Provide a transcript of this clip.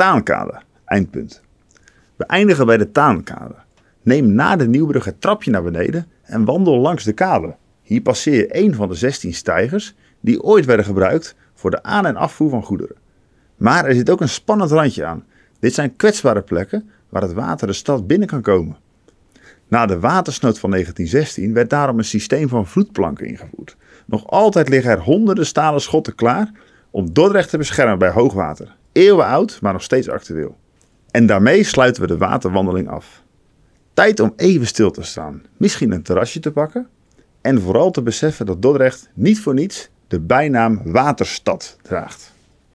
Taankade, eindpunt. We eindigen bij de Taankade. Neem na de Nieuwbrug het trapje naar beneden en wandel langs de kade. Hier passeer je een van de 16 steigers die ooit werden gebruikt voor de aan- en afvoer van goederen. Maar er zit ook een spannend randje aan. Dit zijn kwetsbare plekken waar het water de stad binnen kan komen. Na de watersnood van 1916 werd daarom een systeem van vloedplanken ingevoerd. Nog altijd liggen er honderden stalen schotten klaar om Dordrecht te beschermen bij hoogwater. Eeuwen oud, maar nog steeds actueel. En daarmee sluiten we de waterwandeling af. Tijd om even stil te staan, misschien een terrasje te pakken en vooral te beseffen dat Dordrecht niet voor niets de bijnaam Waterstad draagt.